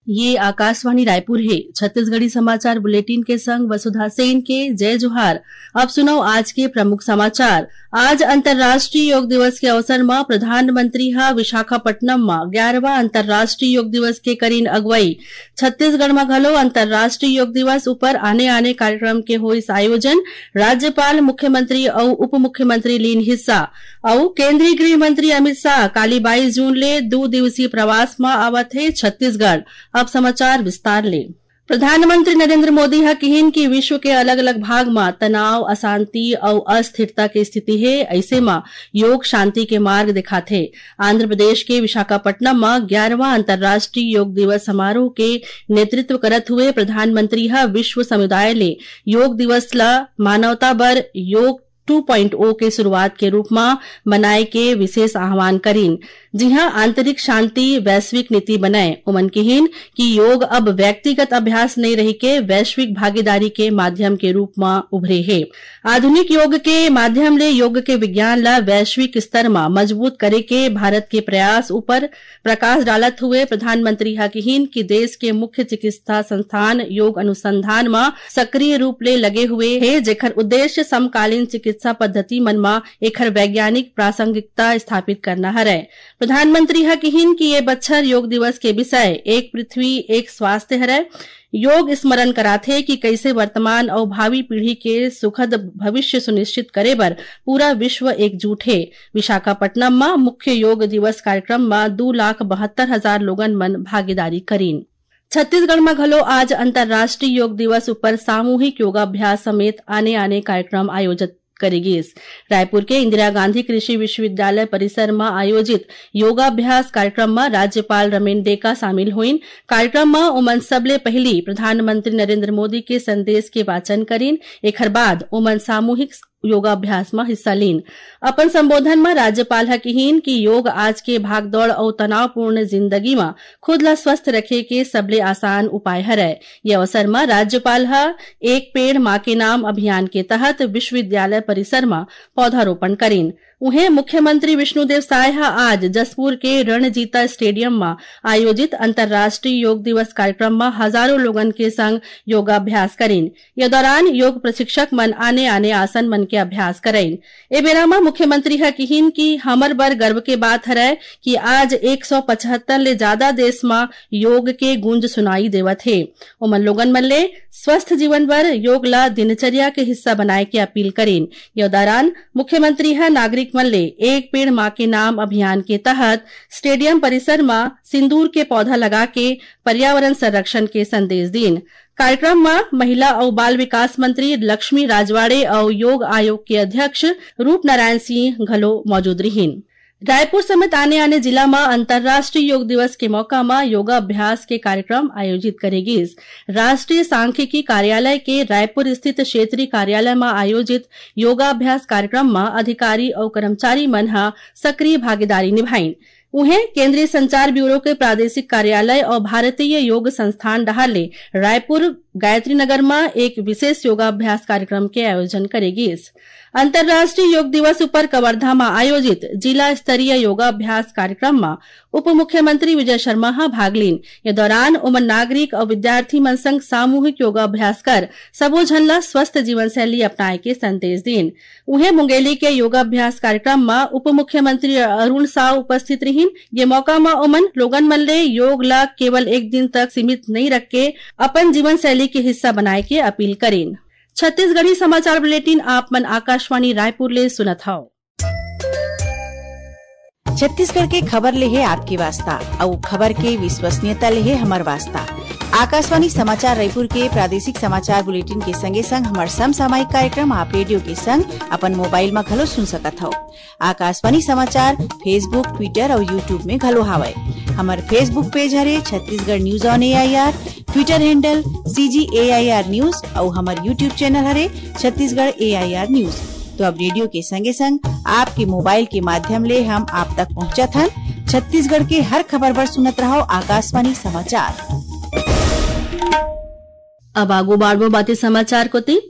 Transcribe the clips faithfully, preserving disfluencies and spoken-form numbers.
ये आकाशवाणी रायपुर है। छत्तीसगढ़ी समाचार बुलेटिन के संग वसुधा सेन के जय जोहार। अब सुनो आज के प्रमुख समाचार। आज अंतर्राष्ट्रीय योग दिवस के अवसर में प्रधानमंत्री हा विशाखापट्टनम में ग्यारहवा अंतर्राष्ट्रीय योग दिवस के करीन अगुवाई। छत्तीसगढ़ में घलो अंतर्राष्ट्रीय योग दिवस ऊपर आने आने कार्यक्रम के होइस आयोजन। राज्यपाल, मुख्यमंत्री और उप मुख्यमंत्री लीन हिस्सा। और केंद्रीय गृह मंत्री अमित शाह काली बाईस जून ले दो दिवसीय प्रवास में आवत है छत्तीसगढ़। अब समाचार विस्तार ले। प्रधानमंत्री नरेंद्र मोदी हा कहिन कि विश्व के अलग अलग भाग में तनाव, अशांति और अस्थिरता की स्थिति है। ऐसे में योग शांति के मार्ग दिखाते। आंध्र प्रदेश के विशाखापट्टनम में ग्यारहवा अंतर्राष्ट्रीय योग दिवस समारोह के नेतृत्व करत हुए प्रधानमंत्री हा विश्व समुदाय ले योग दिवस ला मानवता बर योग टू पॉइंट ओ के शुरुआत के रूप में मनाए के विशेष आह्वान करीन। जी हां, आंतरिक शांति वैश्विक नीति बनाए। उमन कहिन कि योग अब व्यक्तिगत अभ्यास नहीं रही के वैश्विक भागीदारी के माध्यम के रूप में उभरे है। आधुनिक योग के माध्यम ले योग के विज्ञान ला वैश्विक स्तर में मजबूत करे के भारत के प्रयास ऊपर प्रकाश डालत हुए प्रधानमंत्री हा कहिन कि देश के मुख्य चिकित्सा संस्थान योग अनुसंधान में सक्रिय रूप ले लगे हुए है, जेकर उद्देश्य समकालीन चिकित्सा पद्धति मन में एकर वैज्ञानिक प्रासंगिकता स्थापित करना हरै। प्रधानमंत्री हा कहिन कि ये बछर योग दिवस के विषय एक पृथ्वी एक स्वास्थ्य हरै। योग स्मरण कराथे कि कैसे वर्तमान और भावी पीढ़ी के सुखद भविष्य सुनिश्चित करे बर पूरा विश्व एकजुट है। विशाखापट्टनम में मुख्य योग दिवस कार्यक्रम में दो लाख बहत्तर हजार लोगन मन भागीदारी करीन। छत्तीसगढ़ में घलो आज अंतर्राष्ट्रीय योग दिवस ऊपर सामूहिक योगाभ्यास समेत आने आने कार्यक्रम आयोजित करेगी। रायपुर के इंदिरा गांधी कृषि विश्वविद्यालय परिसर में आयोजित योगाभ्यास कार्यक्रम में राज्यपाल रमेन डेका शामिल हुईन। कार्यक्रम में उमन सबले पहली प्रधानमंत्री नरेंद्र मोदी के संदेश के वाचन करीन। एकर बाद उमन सामूहिक योगाभ्यास में हिस्सा लीन। अपन संबोधन में राज्यपाल हा कहिन कि योग आज के भागदौड़ और तनावपूर्ण जिंदगी में खुद ला स्वस्थ रखे के सबले आसान उपाय हरै। ये अवसर में राज्यपाल हा एक पेड़ माँ के नाम अभियान के तहत विश्वविद्यालय परिसर में पौधारोपण करीन। उन्हें मुख्यमंत्री विष्णुदेव साय हा आज जसपुर के रणजीता स्टेडियम में आयोजित अंतर्राष्ट्रीय योग दिवस कार्यक्रम में हजारों लोगन के संग योगाभ्यास करीन। ये दौरान योग प्रशिक्षक मन आने आने आसन मन के अभ्यास करेन। ए बेरा में मुख्यमंत्री हा कहिन कि हमर बर गर्व के बात हरै कि आज एक सौ पचहत्तर ले ज्यादा देश में योग के गूंज सुनाई देवत है। उमन लोगन मन ले स्वस्थ जीवन बर योग ला दिनचर्या के हिस्सा बनाए के अपील करीन। ये दौरान मुख्यमंत्री हा नागरिक मन ले एक पेड़ माँ के नाम अभियान के तहत स्टेडियम परिसर में सिंदूर के पौधा लगा के पर्यावरण संरक्षण के संदेश दीन। कार्यक्रम में महिला और बाल विकास मंत्री लक्ष्मी राजवाड़े और योग आयोग के अध्यक्ष रूप नारायण सिंह घलो मौजूद रहीन। रायपुर समेत आने आने जिला में अंतर्राष्ट्रीय योग दिवस के मौका में योगाभ्यास के कार्यक्रम आयोजित करेगी। राष्ट्रीय सांख्यिकी कार्यालय के रायपुर स्थित क्षेत्रीय कार्यालय में आयोजित योगाभ्यास कार्यक्रम में अधिकारी और कर्मचारी मन हा सक्रिय भागीदारी निभाइन। उन्हें केंद्रीय संचार ब्यूरो के प्रादेशिक कार्यालय और भारतीय योग संस्थान डहाले रायपुर गायत्री नगर में एक विशेष योगाभ्यास कार्यक्रम के आयोजन करेगी। अंतर्राष्ट्रीय योग दिवस ऊपर कवर्धा में आयोजित जिला स्तरीय योगाभ्यास कार्यक्रम में उप मुख्यमंत्री विजय शर्मा हा भाग लीन। ये दौरान उमन नागरिक और विद्यार्थी मन संग सामूहिक योगाभ्यास कर सबो झन ला स्वस्थ जीवन शैली अपनाए के संदेश दीन। उन्हें मुंगेली के योगाभ्यास कार्यक्रम में उप मुख्यमंत्री अरुण साव उपस्थित रहीन। ये मौका में उमन लोगन मन ले योग ला केवल एक दिन तक सीमित नहीं रख के अपन जीवन शैली के हिस्सा बनाए के अपील करीन। छत्तीसगढ़ी समाचार बुलेटिन आप मन आकाशवाणी रायपुर ले सुनत हव। छत्तीसगढ़ के खबर ले है आपके वास्ता और खबर के विश्वसनीयता ले है हमार वास्ता। आकाशवाणी समाचार रायपुर के प्रादेशिक समाचार बुलेटिन के संगे संग हमार समसामयिक कार्यक्रम आप रेडियो के संग अपन मोबाइल में घलो सुन सकत हो। आकाशवाणी समाचार फेसबुक, ट्विटर और यूट्यूब में घलो हावय। हमार Facebook page Hare Chhattisgarh news on A I R, Twitter handle C G A I R news और हमार यूट्यूब चैनल हरे छत्तीसगढ़ ए आई आर न्यूज। तो अब रेडियो के संगे संग आपके मोबाइल के माध्यम ले हम आप तक पहुँचत हन। छत्तीसगढ़ के हर खबर पर सुनत रहो आकाशवाणी समाचार। अब आगो बाड़बो बातें समाचार को ती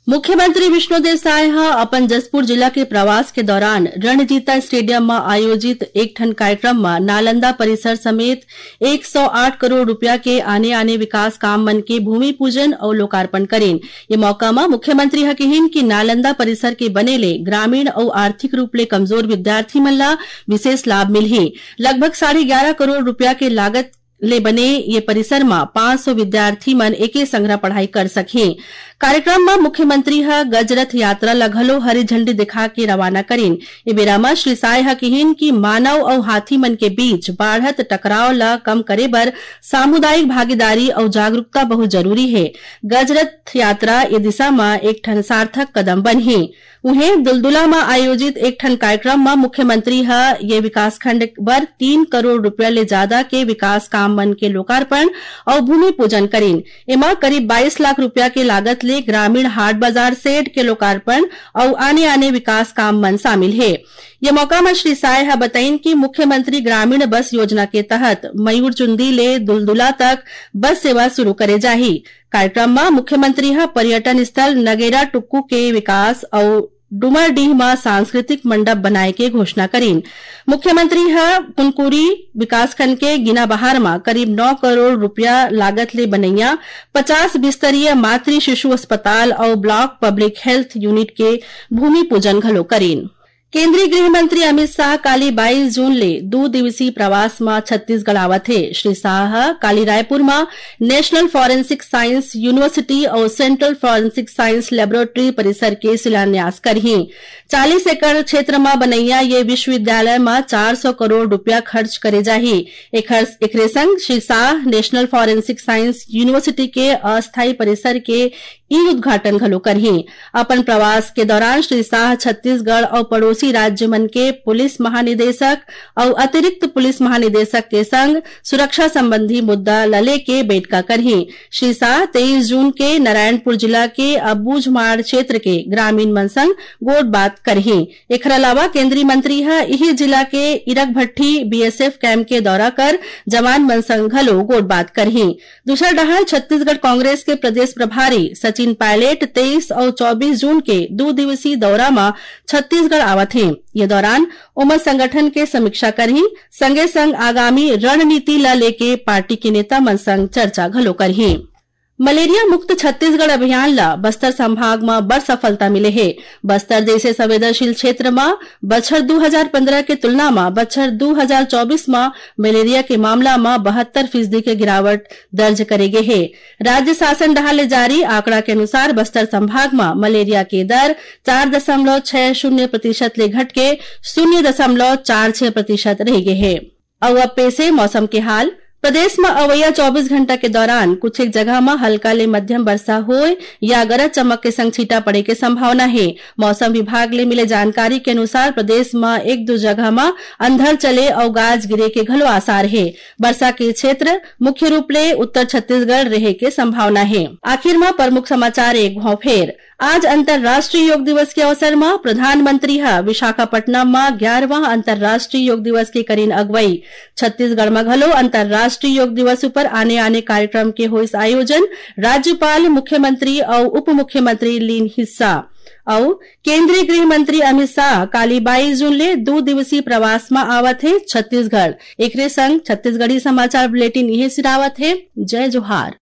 मुख्यमंत्री विष्णुदेव साय ह अपन जसपुर जिला के प्रवास के दौरान रणजीता स्टेडियम में आयोजित एक ठन कार्यक्रम में नालंदा परिसर समेत एक सौ आठ करोड़ रुपया के आने आने विकास काम मन के भूमि पूजन और लोकार्पण करेन। ये मौका में मुख्यमंत्री ह कहिन कि नालंदा परिसर के बनेले ग्रामीण और आर्थिक रूप ले कमजोर विद्यार्थी मन ला विशेष लाभ मिलही। लगभग साढ़े ग्यारह करोड़ रुपया के लागत ले बने ये परिसर में पांच सौ विद्यार्थी मन एके संग्रह पढ़ाई कर सके। कार्यक्रम में मुख्यमंत्री ह गजरथ यात्रा ला घलो हरी झंडी दिखा के रवाना करीन। ए बेरा में श्री साय ह कहिन कि मानव और हाथी मन के बीच बाढ़त टकराव ला कम करे बर सामुदायिक भागीदारी और जागरूकता बहुत जरूरी है। गजरथ यात्रा ए दिशा में एक ठन सार्थक कदम बनही। उन्हें दुलदुला में आयोजित एक ठन कार्यक्रम में मुख्यमंत्री ह ये विकासखंड बर तीन करोड़ रुपया ले ज्यादा के विकास काम मन के लोकार्पण और भूमि पूजन करीन। एमा करीब बाईस लाख रुपया के लागत ले ग्रामीण हाट बाजार सेड के लोकार्पण और आने आने विकास काम मन शामिल है। ये मौका में श्री साय ह बताइन कि मुख्यमंत्री ग्रामीण बस योजना के तहत मयूरचुंदी ले दुलदुला तक बस सेवा शुरू करे जाही। कार्यक्रम में मुख्यमंत्री ह पर्यटन स्थल नगेरा टुक्कू के विकास और डुमरडीह में सांस्कृतिक मंडप बनाए के घोषणा करीन। मुख्यमंत्री ह कुनकुरी विकासखंड के गिना बहार में करीब नौ करोड़ रुपया लागत ले बनैया पचास बिस्तरीय मातृ शिशु अस्पताल और ब्लॉक पब्लिक हेल्थ यूनिट के भूमि पूजन घलो करीन। केंद्रीय गृह मंत्री अमित शाह काली बाईस जून ले दो दिवसीय प्रवास में छत्तीसगढ़ आवत है। श्री शाह काली रायपुर में नेशनल फॉरेंसिक साइंस यूनिवर्सिटी और सेंट्रल फॉरेंसिक साइंस लेबोरेटरी परिसर के शिलान्यास करही। चालीस एकड़ क्षेत्र में बनैया ये विश्वविद्यालय में चार सौ करोड़ रुपया खर्च करे जाही। एकरे संग Shri Shah national forensic science university के अस्थायी परिसर के ई उद्घाटन घलो करही। अपन प्रवास के दौरान श्री शाह छत्तीसगढ़ और पड़ोसी राज्य मन के पुलिस महानिदेशक और अतिरिक्त पुलिस महानिदेशक के संग सुरक्षा संबंधी मुद्दा लले के बैठका करही। श्री शाह तेईस जून के नारायणपुर जिला के अबूझमाड़ क्षेत्र के ग्रामीण मन संग गोट बात करही। एकर अलावा केंद्रीय मंत्री ह इही जिला के इरक भट्टी बीएसएफ कैंप के दौरा कर जवान मन संग घलो गोट बात करही। दूसरा डहर छत्तीसगढ़ कांग्रेस के प्रदेश प्रभारी सचिन पायलट तेईस और चौबीस जून के दो दिवसीय दौरा में छत्तीसगढ़ आवत है। ये दौरान उमर संगठन के समीक्षा करही। संगे संग आगामी रणनीति ला लेके पार्टी के नेता मन संग चर्चा घलो करही। मलेरिया मुक्त छत्तीसगढ़ अभियान ला बस्तर संभाग में बड़ सफलता मिले है। बस्तर जैसे संवेदनशील क्षेत्र में बछर दो हज़ार पंद्रह के तुलना में बछर दो हज़ार चौबीस में मलेरिया के मामला में बहत्तर फीसदी के गिरावट दर्ज करे गे है। राज्य शासन डहार ले जारी आंकड़ा के अनुसार बस्तर संभाग में मलेरिया के दर चार दशमलव छह शून्य प्रतिशत ले घट के शून्य दशमलव चार छह प्रतिशत रह गए है। और अब पेश मौसम के हाल। प्रदेश में अवैया चौबीस घंटा के दौरान कुछ एक जगह में हल्का ले मध्यम वर्षा होए या गरज चमक के संग छींटा पड़े के संभावना है। मौसम विभाग ले मिले जानकारी के अनुसार प्रदेश में एक दो जगह में अंधड़ चले और गाज गिरे के घलो आसार है। वर्षा के क्षेत्र मुख्य रूप ले उत्तर छत्तीसगढ़ रहे के संभावना है। आखिर में प्रमुख समाचार एक घाव फेर। आज अंतर्राष्ट्रीय योग दिवस के अवसर में प्रधानमंत्री ह विशाखापट्टनम में ग्यारहवां अंतर्राष्ट्रीय योग दिवस के करीन अगुवाई। छत्तीसगढ़ में घलो अंतर्राष्ट्रीय योग दिवस पर आने आने कार्यक्रम के होइस आयोजन। राज्यपाल मुख्यमंत्री और उप मुख्यमंत्री लीन हिस्सा। और केंद्रीय गृह मंत्री अमित शाह काली बाईस जून ले दो दिवसीय प्रवास में आवत है छत्तीसगढ़। एकरे संग छत्तीसगढ़ी समाचार बुलेटिन यही सिरावत है। जय जोहार।